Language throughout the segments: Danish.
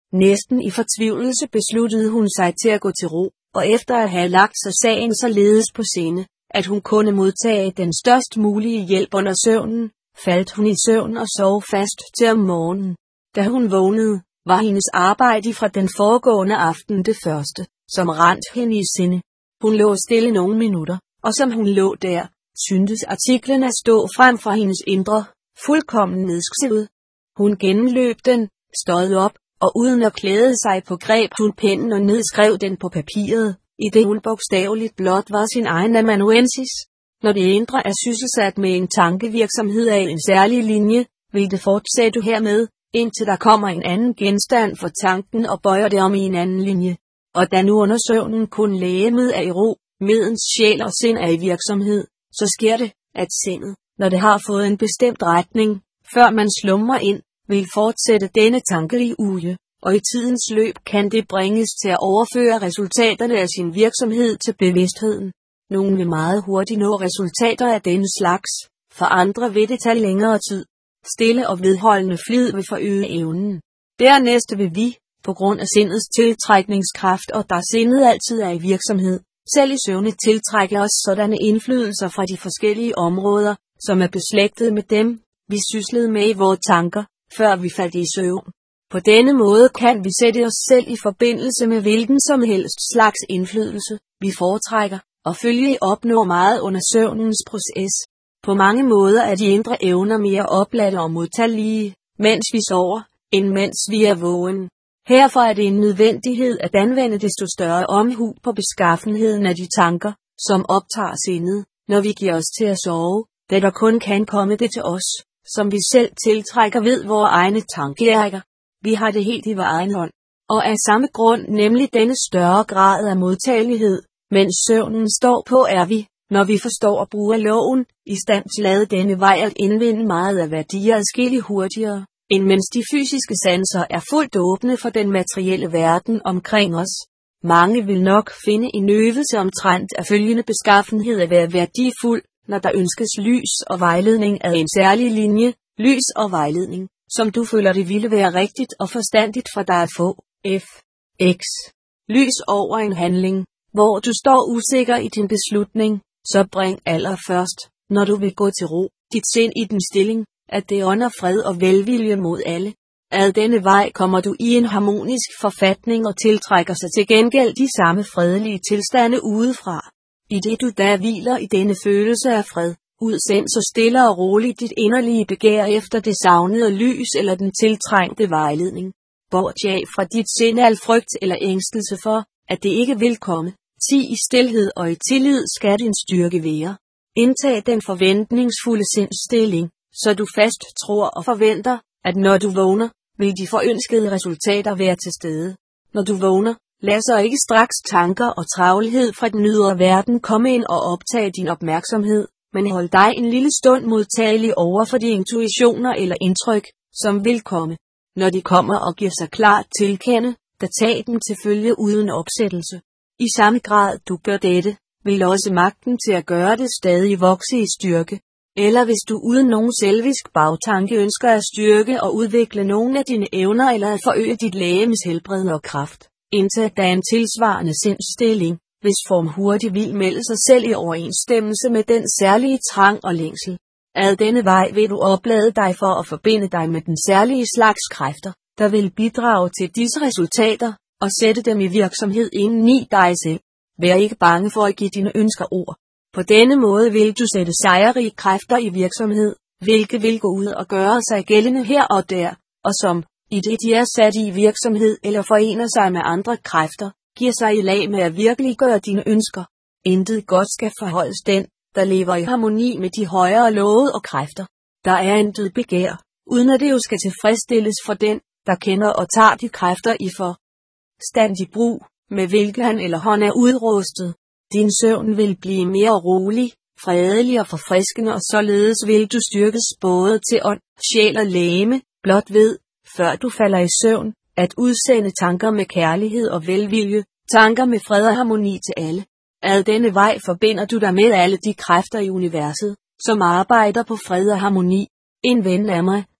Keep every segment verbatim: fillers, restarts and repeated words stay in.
Næsten i fortvivlelse besluttede hun sig til at gå til ro, og efter at have lagt sig sagen således på sinde, at hun kunne modtage den størst mulige hjælp under søvnen, faldt hun i søvn og sov fast til om morgenen. Da hun vågnede, var hendes arbejde fra den foregående aften det første, som randt hende i sinde. Hun lå stille nogle minutter, og som hun lå der, syntes artiklen at stå frem for hendes indre, fuldkommen nedskrevet. Hun gennemløb den, stod op, og uden at klæde sig på greb hun pennen og nedskrev den på papiret, i det hun bogstaveligt blot var sin egen amanuensis. Når det indre er sysselsat med en tankevirksomhed af en særlig linje, vil det fortsætte hermed, indtil der kommer en anden genstand for tanken og bøjer det om i en anden linje. Og da nu under søvnen kun lægemet er i ro, medens sjæl og sind er i virksomhed, så sker det, at sindet, når det har fået en bestemt retning, før man slumrer ind, vil fortsætte denne tankelige uge, og i tidens løb kan det bringes til at overføre resultaterne af sin virksomhed til bevidstheden. Nogle vil meget hurtigt nå resultater af denne slags, for andre vil det tage længere tid. Stille og vedholdende flid vil forøge evnen. Dernæst vil vi, på grund af sindets tiltrækningskraft og da sindet altid er i virksomhed, selv i søvne tiltrækker os sådanne indflydelser fra de forskellige områder, som er beslægtet med dem, vi syslede med i vores tanker, før vi faldt i søvn. På denne måde kan vi sætte os selv i forbindelse med hvilken som helst slags indflydelse, vi foretrækker, og følgelig opnå meget under søvnens proces. På mange måder er de indre evner mere opladte og modtagelige, mens vi sover, end mens vi er vågen. Herfor er det en nødvendighed at anvende desto større omhu på beskaffenheden af de tanker, som optager sindet, når vi giver os til at sove, da der kun kan komme det til os, som vi selv tiltrækker ved vores egne tankeærker. Vi har det helt i vores egen hånd, og af samme grund nemlig denne større grad af modtagelighed, mens søvnen står på er vi, når vi forstår at bruge loven, i stand til at lade denne vej at indvinde meget af værdier adskilligt hurtigere, end mens de fysiske sanser er fuldt åbne for den materielle verden omkring os. Mange vil nok finde en øvelse omtrent af følgende beskaffenhed at være værdifuld, når der ønskes lys og vejledning af en særlig linje, lys og vejledning, som du føler det ville være rigtigt og forstandigt for dig at få. F. X. Lys over en handling, hvor du står usikker i din beslutning, så bring allerførst, når du vil gå til ro, dit sind i den stilling, at det ånder fred og velvilje mod alle. Ad denne vej kommer du i en harmonisk forfatning og tiltrækker sig til gengæld de samme fredelige tilstande udefra. I det du da hviler i denne følelse af fred, udsend så stille og roligt dit inderlige begær efter det savnede lys eller den tiltrængte vejledning. Bortjag fra dit sind al frygt eller ængstelse for, at det ikke vil komme. Ti i stilhed og i tillid skal din styrke være. Indtag den forventningsfulde sindsstilling, så du fast tror og forventer, at når du vågner, vil de forønskede resultater være til stede. Når du vågner, lad så ikke straks tanker og travlhed fra den ydre verden komme ind og optage din opmærksomhed, men hold dig en lille stund modtagelig over for de intuitioner eller indtryk, som vil komme. Når de kommer og giver sig klart til kende, da tag dem til følge uden opsættelse. I samme grad du gør dette, vil også magten til at gøre det stadig vokse i styrke. Eller hvis du uden nogen selvisk bagtanke ønsker at styrke og udvikle nogle af dine evner eller at forøge dit legemes helbred og kraft, indtag da en tilsvarende sindsstilling, hvis form hurtigt vil melde sig selv i overensstemmelse med den særlige trang og længsel. Ad denne vej vil du oplade dig for at forbinde dig med den særlige slags kræfter, der vil bidrage til disse resultater, og sætte dem i virksomhed inden i dig selv. Vær ikke bange for at give dine ønsker ord. På denne måde vil du sætte sejrige kræfter i virksomhed, hvilke vil gå ud og gøre sig gældende her og der, og som, i det de er sat i virksomhed eller forener sig med andre kræfter, giver sig i lag med at virkeliggøre dine ønsker. Intet godt skal forholdes den, der lever i harmoni med de højere love og kræfter. Der er intet begær, uden at det jo skal tilfredsstilles for den, der kender og tager de kræfter i for standig brug, med hvilke han eller hun er udrustet. Din søvn vil blive mere rolig, fredelig og forfriskende, og således vil du styrkes både til ånd, sjæl og legeme, blot ved, før du falder i søvn, at udsende tanker med kærlighed og velvilje, tanker med fred og harmoni til alle. Ad denne vej forbinder du dig med alle de kræfter i universet, som arbejder på fred og harmoni. En ven af mig,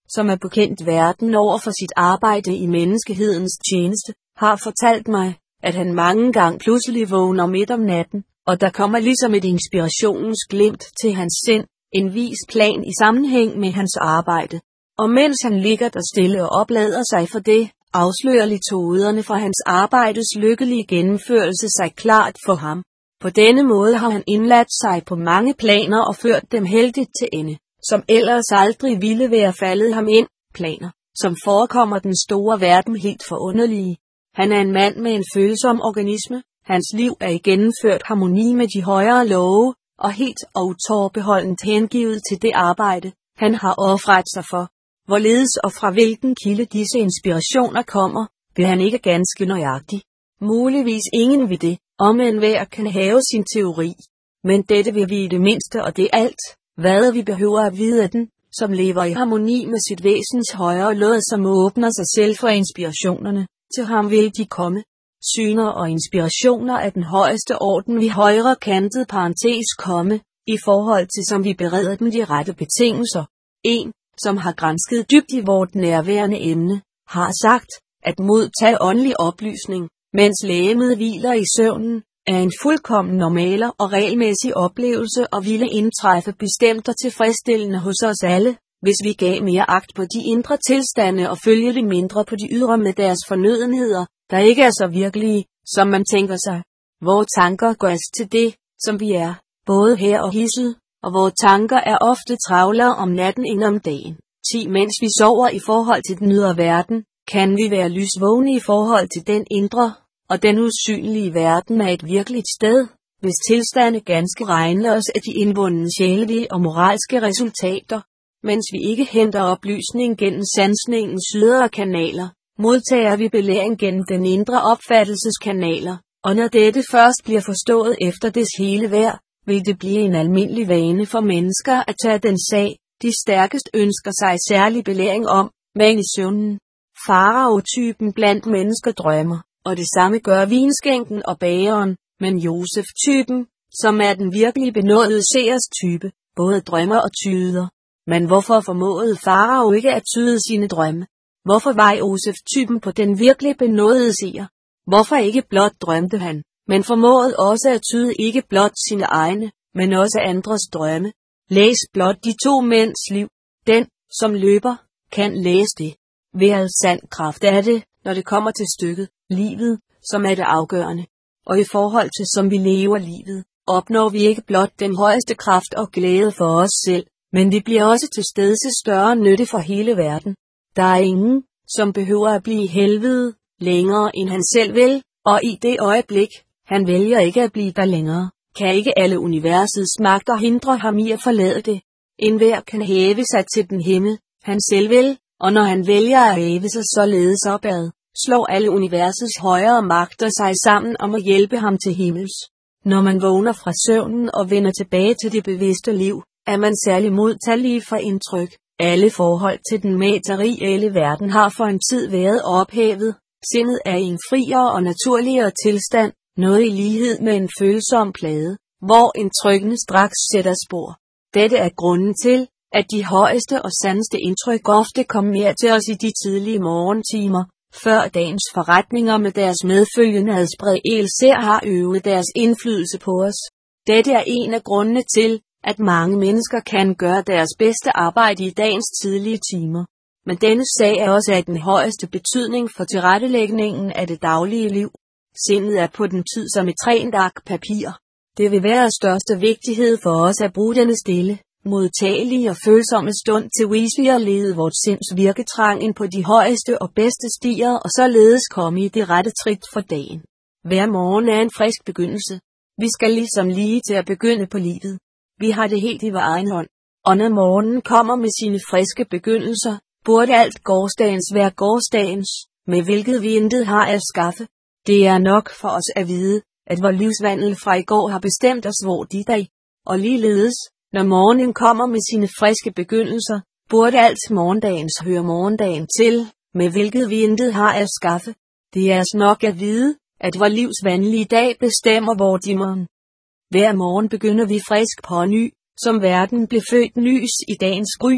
som er bekendt verden over for sit arbejde i menneskehedens tjeneste, har fortalt mig, at han mange gange pludselig vågner midt om natten, og der kommer ligesom et inspirationens glimt til hans sind, en vis plan i sammenhæng med hans arbejde. Og mens han ligger der stille og oplader sig for det, afslører metoderne for hans arbejdes lykkelige gennemførelse sig klart for ham. På denne måde har han indladt sig på mange planer og ført dem heldigt til ende, som ellers aldrig ville være faldet ham ind, planer, som forekommer den store verden helt forunderlige. Han er en mand med en følsom organisme, hans liv er i gennemført harmoni med de højere love, og helt og utårbeholdent hengivet til det arbejde, han har ofret sig for. Hvorledes og fra hvilken kilde disse inspirationer kommer, vil han ikke ganske nøjagtig. Muligvis ingen ved det, om enhver kan have sin teori. Men dette vil vi i det mindste, og det er alt, hvad vi behøver at vide af den, som lever i harmoni med sit væsens højere lod, som åbner sig selv for inspirationerne. Til ham vil de komme. Syner og inspirationer af den højeste orden vil højre kantet parentes komme, i forhold til som vi bereder dem de rette betingelser. En, som har gransket dybt i vort nærværende emne, har sagt, at modtage åndelig oplysning, mens lægemet hviler i søvnen, er en fuldkommen normal og regelmæssig oplevelse og ville indtræffe bestemt og tilfredsstillende hos os alle, hvis vi gav mere agt på de indre tilstande og følge det mindre på de ydre med deres fornødenheder, der ikke er så virkelige, som man tænker sig. Vore tanker går os til det, som vi er, både her og hisset, og vore tanker er ofte travlere om natten end om dagen. ti Mens vi sover i forhold til den ydre verden, kan vi være lysvågne i forhold til den indre, og den usynlige verden er et virkeligt sted, hvis tilstande ganske regner os af de indvundne sjælelige og moralske resultater. Mens vi ikke henter oplysning gennem sansningens ydre kanaler, modtager vi belæring gennem den indre opfattelseskanaler, og når dette først bliver forstået efter des hele værd, vil det blive en almindelig vane for mennesker at tage den sag, de stærkest ønsker sig særlig belæring om, men i søvnen. Farao-typen blandt mennesker drømmer, og det samme gør vinskænken og bageren, men Josef-typen, som er den virkelige benådede seers type, både drømmer og tyder. Men hvorfor formåede Farao ikke at tyde sine drømme? Hvorfor var Josef-typen på den virkelig benådede seer? Hvorfor ikke blot drømte han, men formåede også at tyde ikke blot sine egne, men også andres drømme? Læs blot de to mænds liv. Den, som løber, kan læse det. Ved al sand kraft er det, når det kommer til stykket, livet, som er det afgørende. Og i forhold til som vi lever livet, opnår vi ikke blot den højeste kraft og glæde for os selv, men vi bliver også til stede til større nytte for hele verden. Der er ingen, som behøver at blive i helvede længere end han selv vil, og i det øjeblik, han vælger ikke at blive der længere, kan ikke alle universets magter hindre ham i at forlade det. Enhver kan hæve sig til den himmel, han selv vil, og når han vælger at hæve sig således opad, slår alle universets højere magter sig sammen om at hjælpe ham til himmels. Når man vågner fra søvnen og vender tilbage til det bevidste liv, er man særlig modtagelig for indtryk. Alle forhold til den materielle verden har for en tid været ophævet. Sindet er i en friere og naturligere tilstand, noget i lighed med en følsom plade, hvor indtrykkene straks sætter spor. Dette er grunden til, at de højeste og sandeste indtryk ofte kommer mere til os i de tidlige morgentimer, før dagens forretninger med deres medfølgende adspredelse har øvet deres indflydelse på os. Dette er en af grundene til, at mange mennesker kan gøre deres bedste arbejde i dagens tidlige timer. Men denne sag er også af den højeste betydning for tilrettelægningen af det daglige liv. Sindet er på den tid som et rent ark papir. Det vil være af største vigtighed for os at bruge denne stille, modtagelige og følsomme stund til wisely at lede vort sinds virketrang ind på de højeste og bedste stier og således komme i det rette trit for dagen. Hver morgen er en frisk begyndelse. Vi skal ligesom lige til at begynde på livet. Vi har det helt i vor egen hånd. Og når morgenen kommer med sine friske begyndelser, burde alt gårsdagens være gårsdagens, med hvilket vi intet har at skaffe. Det er nok for os at vide, at vor livsvandel fra i går har bestemt os hvor de dag. Og ligeledes, når morgenen kommer med sine friske begyndelser, burde alt morgendagens høre morgendagen til, med hvilket vi intet har at skaffe. Det er os nok at vide, at vor livsvandel i dag bestemmer vor dimmer'n. Hver morgen begynder vi frisk på ny, som verden blev født nys i dagens gry,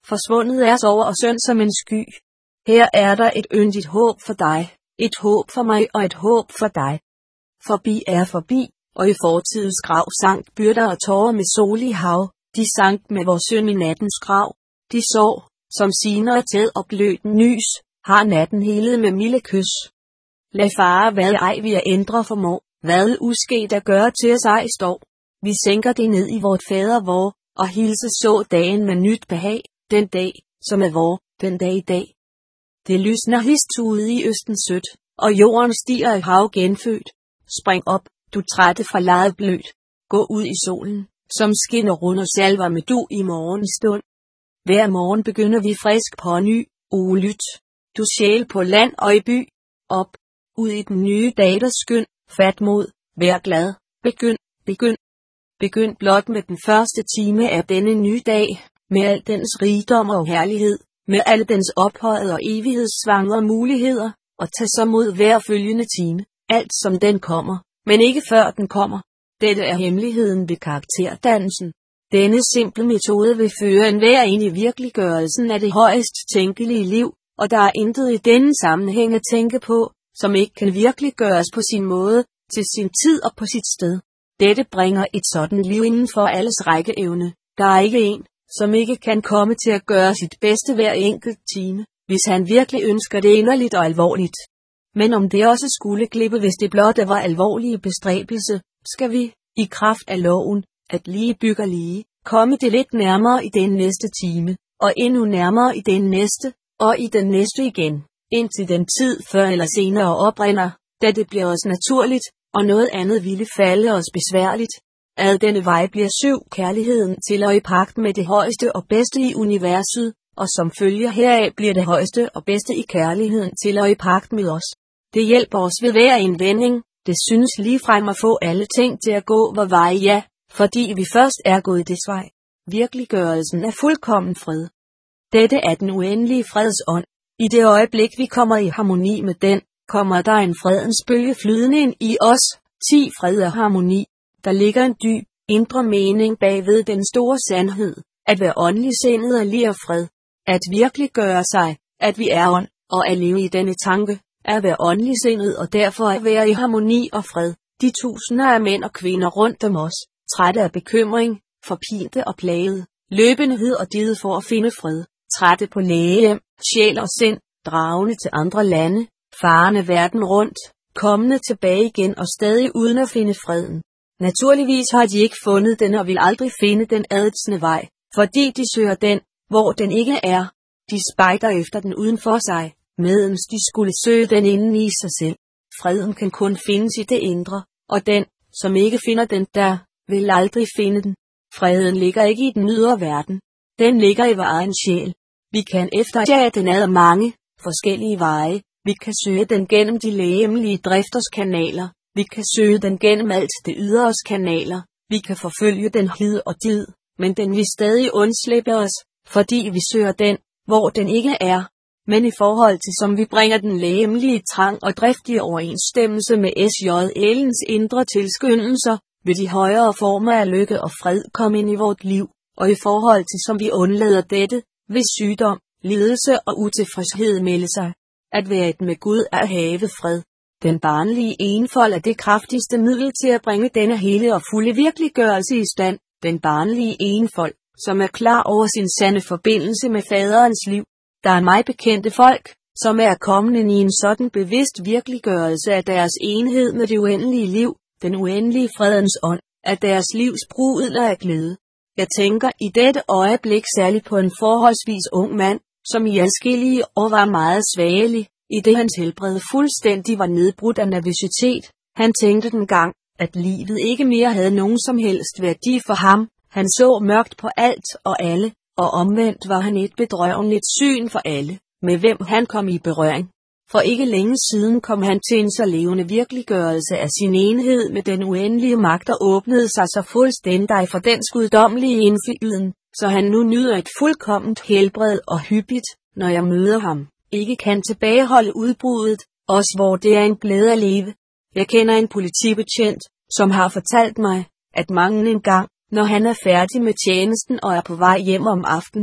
forsvundet er sover og søn som en sky. Her er der et yndigt håb for dig, et håb for mig og et håb for dig. Forbi er forbi, og i fortidens grav sank byrder og tårer med solig hav, de sank med vores synd i nattens grav. De sår, som siner tæt og blødt nys, har natten helet med milde kys. Lad fare hvad ej vi at ændre formår, hvad usket at gøre til os ej står. Vi sænker det ned i vort fader vor, og hilse så dagen med nyt behag, den dag, som er vor, den dag i dag. Det lysner hist ude i østen sødt, og jorden stiger i hav genfødt. Spring op, du trætte fra lejet blødt. Gå ud i solen, som skinner rundt og salver med du i morgens stund. Hver morgen begynder vi frisk på ny, o lyt. Du sjæl på land og i by. Op, ud i den nye dag der skynd, fat mod, vær glad, begynd, begynd. Begynd blot med den første time af denne nye dag, med al dens rigdom og herlighed, med alle dens ophøjede og evighedssvangre muligheder, og tag så mod hver følgende time, alt som den kommer, men ikke før den kommer. Dette er hemmeligheden ved karakterdannelsen. Denne simple metode vil føre enhver ind i virkeliggørelsen af det højst tænkelige liv, og der er intet i denne sammenhæng at tænke på, som ikke kan virkeliggøres på sin måde, til sin tid og på sit sted. Dette bringer et sådan liv inden for alles rækkeevne. Der er ikke en, som ikke kan komme til at gøre sit bedste hver enkelt time, hvis han virkelig ønsker det inderligt og alvorligt. Men om det også skulle glippe, hvis det blot var alvorlige bestræbelse, skal vi, i kraft af loven, at lige bygger lige, komme det lidt nærmere i den næste time, og endnu nærmere i den næste, og i den næste igen, indtil den tid før eller senere oprinder, da det bliver os naturligt, og noget andet ville falde os besværligt. Ad denne vej bliver syv kærligheden til og i pagt med det højeste og bedste i universet, og som følger heraf bliver det højeste og bedste i kærligheden til og i pagt med os. Det hjælper os ved hver en vending, det synes ligefrem at få alle ting til at gå vor vej, ja, fordi vi først er gået des vej. Virkeliggørelsen er fuldkommen fred. Dette er den uendelige freds ånd. I det øjeblik vi kommer i harmoni med den, kommer der en fredens bølge flydende ind i os. ti Fred og harmoni. Der ligger en dyb, indre mening bagved den store sandhed, at være åndelig sindet og lir fred. At virkeliggøre sig, at vi er ånd, og at leve i denne tanke, at være åndelig sindet og derfor at være i harmoni og fred. De tusinder af mænd og kvinder rundt om os, trætte af bekymring, forpinte og plaget, løbenhed og did for at finde fred, trætte på læge, sjæl og sind, dragende til andre lande, farende verden rundt, kommende tilbage igen og stadig uden at finde freden. Naturligvis har de ikke fundet den og vil aldrig finde den adelsende vej, fordi de søger den, hvor den ikke er. De spejder efter den uden for sig, medens de skulle søge den inden i sig selv. Freden kan kun findes i det indre, og den, som ikke finder den der, vil aldrig finde den. Freden ligger ikke i den ydre verden. Den ligger i vor egen sjæl. Vi kan efterjage den ad mange forskellige veje. Vi kan søge den gennem de legemlige drifters kanaler. Vi kan søge den gennem alt det ydres kanaler. Vi kan forfølge den hid og did, men den vil stadig undslippe os, fordi vi søger den, hvor den ikke er. Men i forhold til som vi bringer den legemlige trang og driftige overensstemmelse med S J L'ens indre tilskyndelser, vil de højere former af lykke og fred komme ind i vort liv, og i forhold til som vi undlader dette, vil sygdom, lidelse og utilfredshed melde sig. At være et med Gud er at have fred. Den barnlige enfold er det kraftigste middel til at bringe denne hele og fulde virkeliggørelse i stand. Den barnlige enfold, som er klar over sin sande forbindelse med faderens liv. Der er mig bekendte folk, som er kommende i en sådan bevidst virkeliggørelse af deres enhed med det uendelige liv, den uendelige fredens ånd, af deres livs brudler af glæde. Jeg tænker i dette øjeblik særligt på en forholdsvis ung mand, som i adskillige år var meget svagelig, i det hans helbred fuldstændig var nedbrudt af nervøsitet. Han tænkte dengang, at livet ikke mere havde nogen som helst værdi for ham. Han så mørkt på alt og alle, og omvendt var han et bedrøveligt syn for alle, med hvem han kom i berøring. For ikke længe siden kom han til en så levende virkeliggørelse af sin enhed med den uendelige magt og åbnede sig så fuldstændig for dens guddommelige indflyden, så han nu nyder et fuldkomment helbred og hyppigt, når jeg møder ham, ikke kan tilbageholde udbruddet, også hvor det er en glæde at leve. Jeg kender en politibetjent, som har fortalt mig, at mange en gang, når han er færdig med tjenesten og er på vej hjem om aftenen,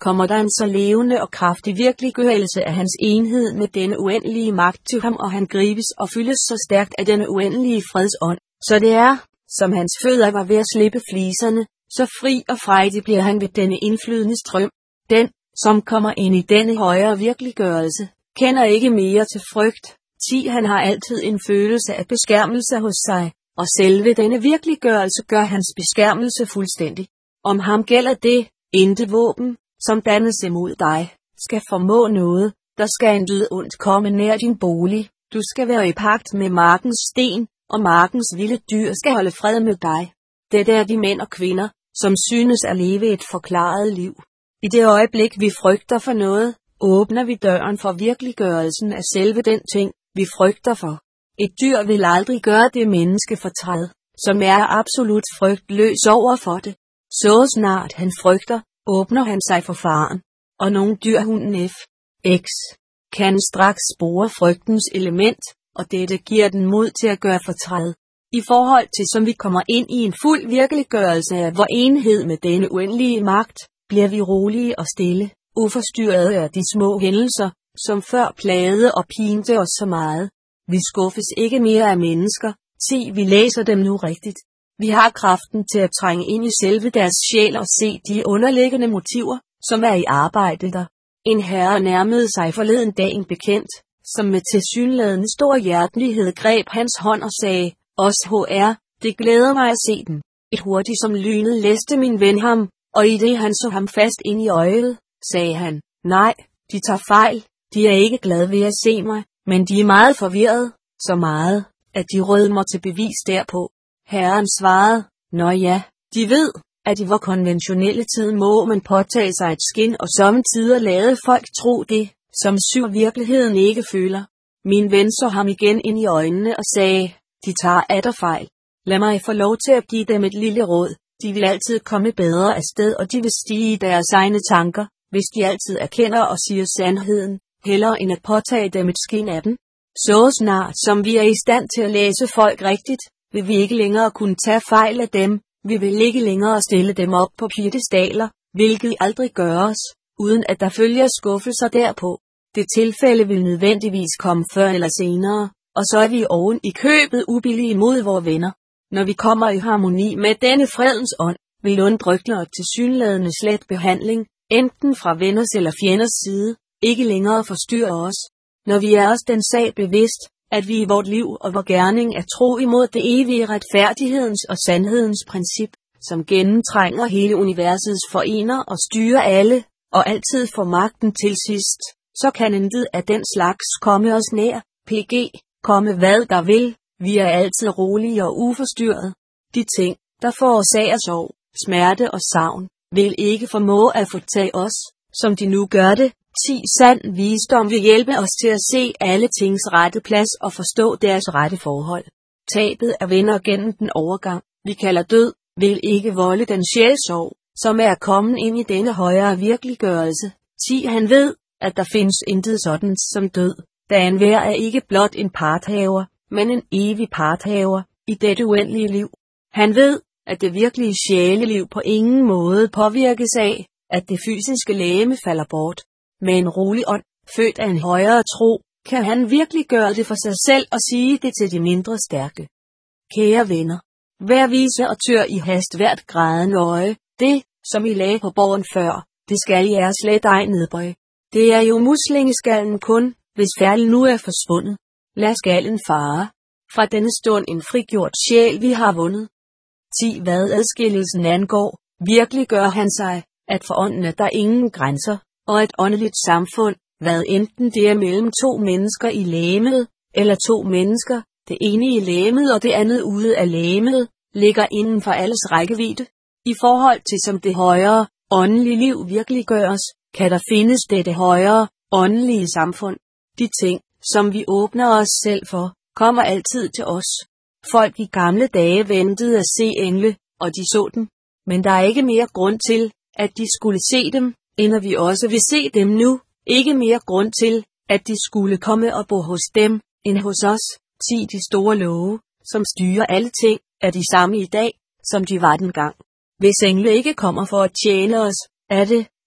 kommer der en så levende og kraftig virkeliggørelse af hans enhed med denne uendelige magt til ham, og han gribes og fyldes så stærkt af denne uendelige fredsånd, så det er, som hans fødder var ved at slippe fliserne, så fri og frejdig bliver han ved denne indflydende strøm. Den, som kommer ind i denne højere virkeliggørelse, kender ikke mere til frygt, ti han har altid en følelse af beskærmelse hos sig, og selve denne virkeliggørelse gør hans beskærmelse fuldstændig. Om ham gælder det, intet våben, som dannes imod dig, skal formå noget, der skal intet ondt komme nær din bolig, du skal være i pagt med markens sten, og markens vilde dyr skal holde fred med dig. Det er de mænd og kvinder, som synes at leve et forklaret liv. I det øjeblik vi frygter for noget, åbner vi døren for virkeliggørelsen af selve den ting, vi frygter for. Et dyr vil aldrig gøre det menneske fortræd, som er absolut frygtløs over for det. Så snart han frygter, åbner han sig for faren, og nogle dyrhunden F. X kan straks spore frygtens element, og dette giver den mod til at gøre fortræd. I forhold til som vi kommer ind i en fuld virkeliggørelse af vor enhed med denne uendelige magt, bliver vi rolige og stille, uforstyrrede af de små hændelser, som før plagede og pinte os så meget. Vi skuffes ikke mere af mennesker, ti vi læser dem nu rigtigt. Vi har kraften til at trænge ind i selve deres sjæl og se de underliggende motiver, som er i arbejde der. En herre nærmede sig forleden dag en bekendt, som med tilsyneladende stor hjertelighed greb hans hånd og sagde, os H R, det glæder mig at se dem. Et hurtigt som lynet læste min ven ham, og i det han så ham fast ind i øjet, sagde han, nej, de tager fejl, de er ikke glade ved at se mig, men de er meget forvirret, så meget, at de rødmer til bevis derpå. Herren svarede, nå ja, de ved, at i vor konventionelle tid må man påtage sig et skin og sommetider lade folk tro det, som syv virkeligheden ikke føler. Min ven så ham igen ind i øjnene og sagde, de tager atter fejl. Lad mig få lov til at give dem et lille råd, de vil altid komme bedre afsted og de vil stige i deres egne tanker, hvis de altid erkender og siger sandheden, hellere end at påtage dem et skin af dem. Så snart som vi er i stand til at læse folk rigtigt, vil vi ikke længere kunne tage fejl af dem, vi vil ikke længere stille dem op på piedestaler, hvilket aldrig gøres, uden at der følger skuffelser derpå. Det tilfælde vil nødvendigvis komme før eller senere, og så er vi oven i købet ubillige mod vores venner. Når vi kommer i harmoni med denne fredens ånd, vil undrykler og tilsyneladende slet behandling, enten fra venners eller fjenders side, ikke længere forstyrre os. Når vi er os den sag bevidst, at vi i vort liv og vor gerning er tro imod det evige retfærdighedens og sandhedens princip, som gennemtrænger hele universets forener og styrer alle, og altid får magten til sidst, så kan intet af den slags komme os nær, pg, komme hvad der vil, vi er altid rolige og uforstyrret. De ting, der forårsager sorg, smerte og savn, vil ikke formå at fortage os, som de nu gør det. ti Sand visdom vil hjælpe os til at se alle tings rette plads og forstå deres rette forhold. Tabet af venner gennem den overgang, vi kalder død, vil ikke volde den sjælsorg, som er kommet ind i denne højere virkeliggørelse. ti Han ved, at der findes intet sådan som død, da enhver er ikke blot en parthaver, men en evig parthaver i dette uendelige liv. Han ved, at det virkelige sjæleliv på ingen måde påvirkes af, at det fysiske legeme falder bort. Med en rolig ånd, født af en højere tro, kan han virkelig gøre det for sig selv og sige det til de mindre stærke. Kære venner, vær vise og tør i hast hvert grædende øje, det, som I lagde på borgen før, det skal I er slet ej nedbøje. Det er jo muslingeskallen kun, hvis færden nu er forsvundet. Lad skallen fare. Fra denne stund en frigjort sjæl vi har vundet. ti Hvad adskillelsen angår, virkelig gør han sig, at for ånden er der ingen grænser, og et åndeligt samfund, hvad enten det er mellem to mennesker i legemet, eller to mennesker, det ene i legemet og det andet ude af legemet, ligger inden for alles rækkevidde. I forhold til som det højere, åndelige liv virkelig gøres, kan der findes dette højere, åndelige samfund. De ting, som vi åbner os selv for, kommer altid til os. Folk i gamle dage ventede at se engle, og de så dem. Men der er ikke mere grund til, at de skulle se dem, end at vi også vil se dem nu. Ikke mere grund til, at de skulle komme og bo hos dem, end hos os. ti De store love, som styrer alle ting, er de samme i dag, som de var dengang. Hvis engle ikke kommer for at tjene os, er det,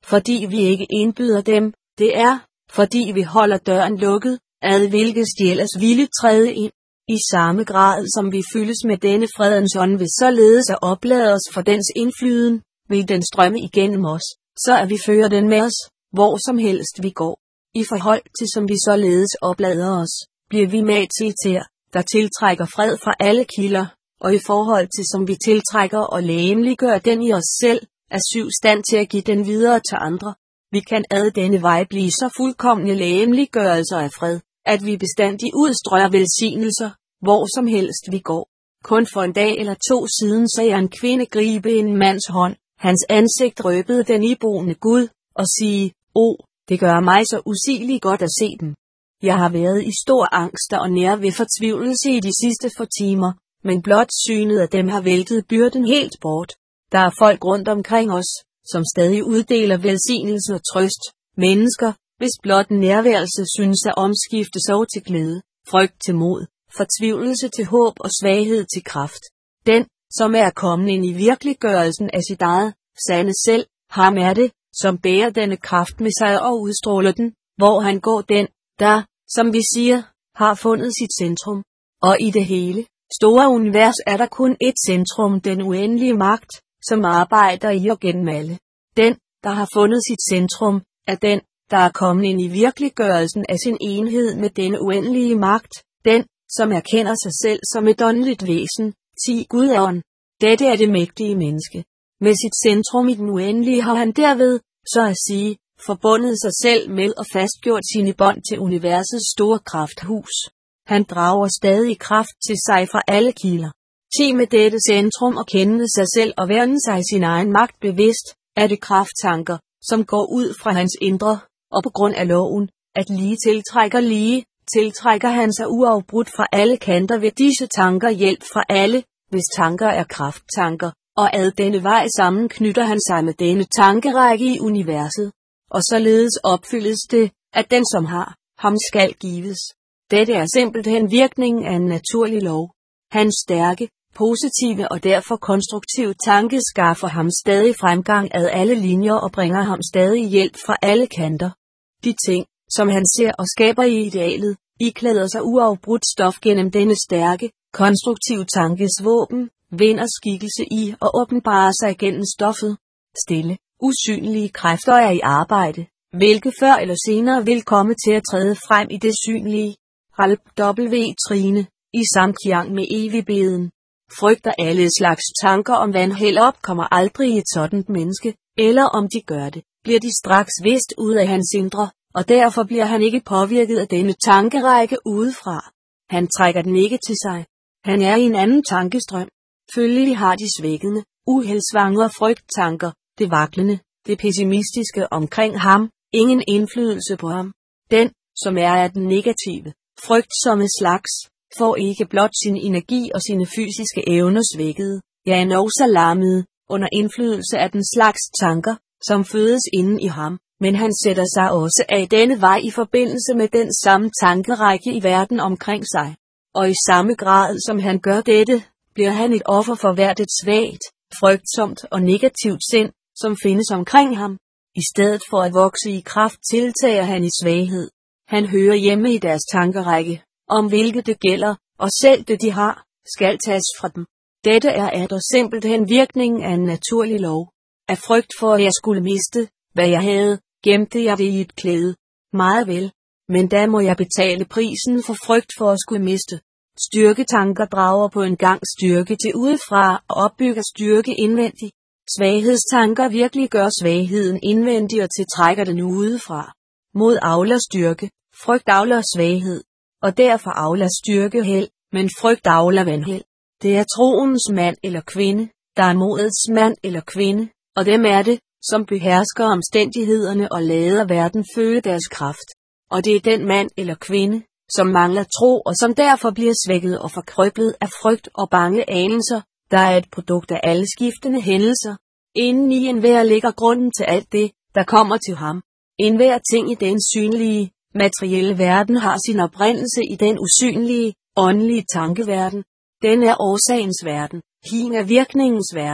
fordi vi ikke indbyder dem, det er, fordi vi holder døren lukket, ad hvilket de ellers ville træde ind. I samme grad som vi fyldes med denne fredens ånd ved således at oplade os for dens indflyden, vil den strømme igennem os, så at vi fører den med os, hvor som helst vi går. I forhold til som vi således oplader os, bliver vi magtiltær, der tiltrækker fred fra alle kilder, og i forhold til som vi tiltrækker og lægemliggør den i os selv, er syv stand til at give den videre til andre. Vi kan ad denne vej blive så fuldkomne lægemliggørelser af fred, at vi bestandig udstrøger velsignelser, hvor som helst vi går. Kun for en dag eller to siden så jeg en kvinde gribe en mands hånd, hans ansigt røbede den iboende Gud, og sige, o, det gør mig så usigeligt godt at se dem. Jeg har været i stor angst og nær ved fortvivlelse i de sidste få timer, men blot synet af dem har væltet byrden helt bort. Der er folk rundt omkring os, som stadig uddeler velsignelse og trøst, mennesker, hvis blot nærværelse synes at omskifte sorg til glæde, frygt til mod, fortvivlelse til håb og svaghed til kraft. Den, som er kommet ind i virkeliggørelsen af sit eget, sande selv, ham er det, som bærer denne kraft med sig og udstråler den, hvor han går den, der, som vi siger, har fundet sit centrum. Og i det hele, store univers er der kun et centrum, den uendelige magt, som arbejder i og gennem alle. Den, der har fundet sit centrum, er den, der er kommet ind i virkeliggørelsen af sin enhed med denne uendelige magt, den, som erkender sig selv som et åndeligt væsen, ti Gud er ånd. Dette er det mægtige menneske. Med sit centrum i den uendelige har han derved, så at sige, forbundet sig selv med og fastgjort sine bånd til universets store krafthus. Han drager stadig kraft til sig fra alle kilder. Ti med dette centrum og kende sig selv og værne sig sin egen magt bevidst, er det krafttanker, som går ud fra hans indre, og på grund af loven, at lige tiltrækker lige, tiltrækker han sig uafbrudt fra alle kanter ved disse tanker hjælp fra alle, hvis tanker er krafttanker, og ad denne vej sammen knytter han sig med denne tankerække i universet. Og således opfyldes det, at den som har, ham skal gives. Dette er simpelthen virkningen af en naturlig lov. Hans stærke, positive og derfor konstruktive tanke skaffer ham stadig fremgang ad alle linjer og bringer ham stadig hjælp fra alle kanter. De ting, som han ser og skaber i idealet, iklæder sig uafbrudt stof gennem denne stærke, konstruktive tankes våben, vinder skikkelse i og åbenbarer sig gennem stoffet. Stille, usynlige kræfter er i arbejde, hvilke før eller senere vil komme til at træde frem i det synlige. Ralph W. Trine, i samklang med evigheden. Frygter alle slags tanker om vanheld opkommer aldrig i et sådant menneske, eller om de gør det, bliver de straks vist ud af hans indre, og derfor bliver han ikke påvirket af denne tankerække udefra. Han trækker den ikke til sig. Han er i en anden tankestrøm. Følgelig har de svækkende, uheldsvangre frygttanker, det vaklende, det pessimistiske omkring ham, ingen indflydelse på ham. Den, som er af den negative, frygtsomme slags, får ikke blot sin energi og sine fysiske evner svækket, ja endog så lammede, under indflydelse af den slags tanker, som fødes inden i ham, men han sætter sig også af denne vej i forbindelse med den samme tankerække i verden omkring sig. Og i samme grad som han gør dette, bliver han et offer for hvert et svagt, frygtsomt og negativt sind, som findes omkring ham. I stedet for at vokse i kraft tiltager han i svaghed. Han hører hjemme i deres tankerække, om hvilket det gælder, og selv det de har, skal tages fra dem. Dette er atter simpelthen virkningen af en naturlig lov. Af frygt for at jeg skulle miste, hvad jeg havde, gemte jeg det i et klæde. Meget vel, men da må jeg betale prisen for frygt for at skulle miste. Styrketanker drager på en gang styrke til udefra og opbygger styrke indvendigt. Svaghedstanker virkelig gør svagheden indvendig og tiltrækker den udefra. Mod avler styrke, frygt avler svaghed, og derfor avler styrke held, men frygt avler vanheld. Det er troens mand eller kvinde, der er modets mand eller kvinde, og dem er det, som behersker omstændighederne og lader verden føle deres kraft. Og det er den mand eller kvinde, som mangler tro og som derfor bliver svækket og forkrøblet af frygt og bange anelser, der er et produkt af alle skiftende hændelser. Inden i enhver ligger grunden til alt det, der kommer til ham. Enhver ting i den synlige, materielle verden har sin oprindelse i den usynlige, åndelige tankeverden. Den er årsagens verden, hin er virkningens verden.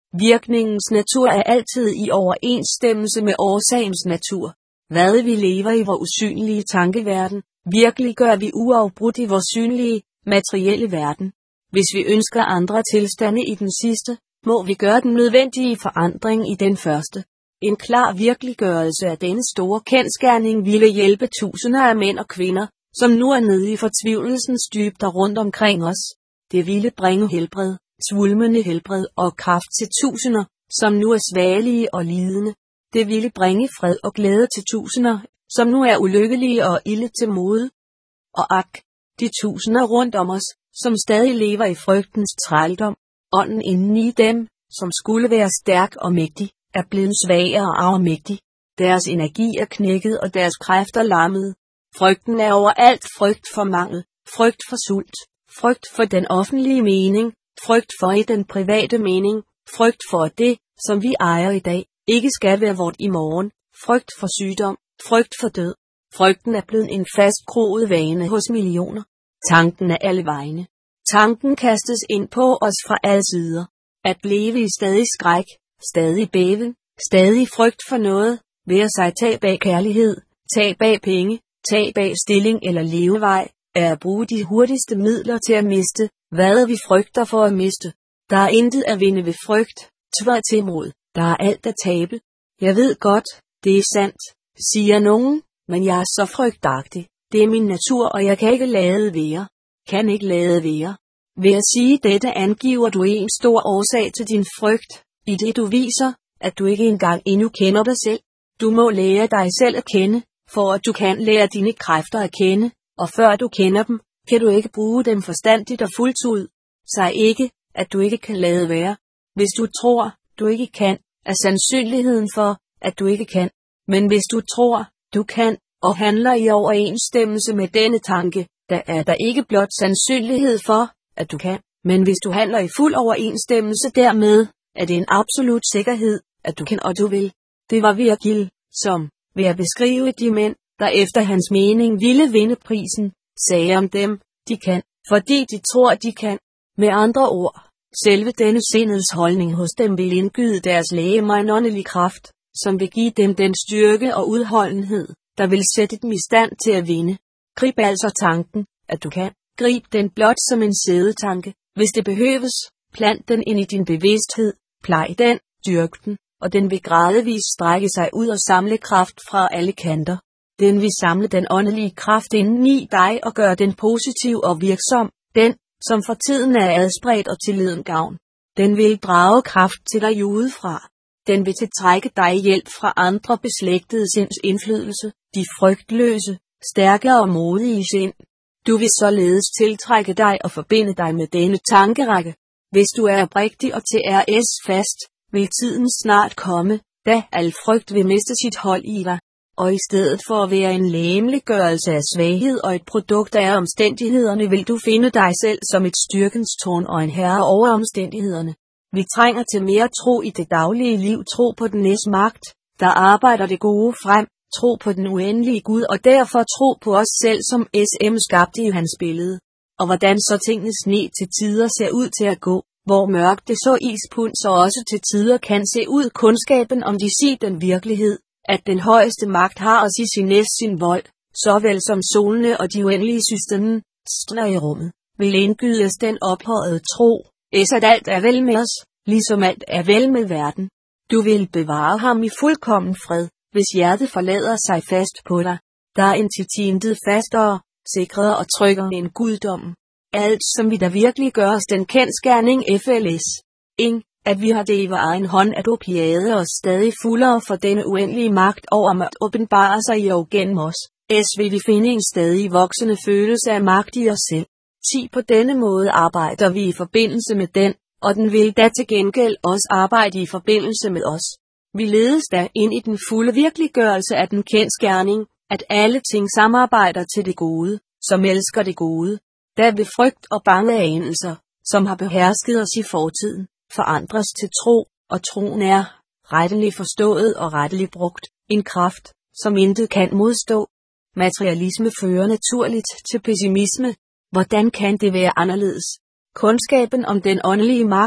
Virkningens natur er altid i overensstemmelse med årsagens natur. Hvad vi lever i vores usynlige tankeverden, virkelig gør vi uafbrudt i vores synlige, materielle verden. Hvis vi ønsker andre tilstande i den sidste, må vi gøre den nødvendige forandring i den første. En klar virkeliggørelse af denne store kendsgerning ville hjælpe tusinder af mænd og kvinder, som nu er nede i fortvivlelsens dybder rundt omkring os. Det ville bringe helbred, svulmende helbred og kraft til tusinder, som nu er svagelige og lidende. Det ville bringe fred og glæde til tusinder, som nu er ulykkelige og ilde til mode. Og ak, de tusinder rundt om os, som stadig lever i frygtens trældom, ånden inden i dem, som skulle være stærk og mægtig, er blevet svag og afmægtig. Deres energi er knækket og deres kræfter lammet. Frygten er overalt, frygt for mangel, frygt for sult, frygt for den offentlige mening, frygt for i den private mening, frygt for at det, som vi ejer i dag, ikke skal være vort i morgen, frygt for sygdom, frygt for død. Frygten er blevet en fastkroet vane hos millioner. Tanken er alle vegne. Tanken kastes ind på os fra alle sider. At leve i stadig skræk, stadig bæven, stadig frygt for noget, ved at sig tab af kærlighed, tab af penge, tab af stilling eller levevej, er at bruge de hurtigste midler til at miste, hvad vi frygter for at miste. Der er intet at vinde ved frygt, tværtimod, der er alt at tabe. Jeg ved godt, det er sandt, siger nogen, men jeg er så frygtagtig. Det er min natur, og jeg kan ikke lade være. Kan ikke lade være. Ved at sige dette angiver du en stor årsag til din frygt, i det du viser, at du ikke engang endnu kender dig selv. Du må lære dig selv at kende, for at du kan lære dine kræfter at kende, og før du kender dem, kan du ikke bruge dem forstandigt og fuldt ud. Sag ikke, at du ikke kan lade være. Hvis du tror, du ikke kan, er sandsynligheden for, at du ikke kan. Men hvis du tror, du kan, og handler i overensstemmelse med denne tanke, der er der ikke blot sandsynlighed for, at du kan, men hvis du handler i fuld overensstemmelse dermed, er det en absolut sikkerhed, at du kan og du vil. Det var Virgil, som, ved at beskrive de mænd, der efter hans mening ville vinde prisen, sagde om dem, de kan, fordi de tror, de kan. Med andre ord, selve denne sindets holdning hos dem vil indgyde deres lægemer en åndelig kraft, som vil give dem den styrke og udholdenhed, der vil sætte dem i stand til at vinde. Grib altså tanken, at du kan. Grib den blot som en sædetanke, hvis det behøves. Plant den ind i din bevidsthed, plej den, dyrk den, og den vil gradvist strække sig ud og samle kraft fra alle kanter. Den vil samle den åndelige kraft inden i dig og gøre den positiv og virksom, den, som for tiden er adspredt og til leden gavn. Den vil drage kraft til dig udefra. Den vil tiltrække dig hjælp fra andre beslægtede sinds indflydelse, de frygtløse, stærkere og modige sind. Du vil således tiltrække dig og forbinde dig med denne tankerække. Hvis du er oprigtig og til R S fast, vil tiden snart komme, da al frygt vil miste sit hold i dig. Og i stedet for at være en lægemliggørelse af svaghed og et produkt af omstændighederne, vil du finde dig selv som et styrkens tårn og en herre over omstændighederne. Vi trænger til mere tro i det daglige liv, tro på den næs magt, der arbejder det gode frem, tro på den uendelige Gud og derfor tro på os selv som S M skabte i hans billede. Og hvordan så tingene sne til tider ser ud til at gå, hvor mørkt det så ispund så også til tider kan se ud kundskaben om de sig den virkelighed, at den højeste magt har os i sin næst sin vold, såvel som solene og de uendelige systemer, stræder i rummet, vil indgydes den ophøjede tro, es at alt er vel med os, ligesom alt er vel med verden. Du vil bevare ham i fuldkommen fred, hvis hjertet forlader sig fast på dig. Der er en intet fastere, sikrere og tryggere end guddommen. Alt som vi der virkelig gør os den kendsgerning F L S. Ing, at vi har det i vor egen hånd at opiade os stadig fuldere for denne uendelige magt over at åbenbare sig i og gennem os. S vil vi finde en stadig voksende følelse af magt i os selv. ti På denne måde arbejder vi i forbindelse med den, og den vil da til gengæld også arbejde i forbindelse med os. Vi ledes da ind i den fulde virkeliggørelse af den kendsgerning, at alle ting samarbejder til det gode, som elsker det gode. Der vil frygt og bange anelser, som har behersket os i fortiden, forandres til tro, og troen er, retteligt forstået og retteligt brugt, en kraft, som intet kan modstå. Materialisme fører naturligt til pessimisme. Hvordan kan det være anderledes? Kundskaben om den åndelige magt,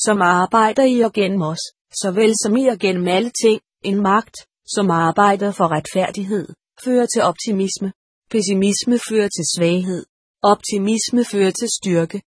som arbejder i og gennem os, såvel som i og gennem alle ting. En magt, som arbejder for retfærdighed, fører til optimisme. Pessimisme fører til svaghed. Optimisme fører til styrke.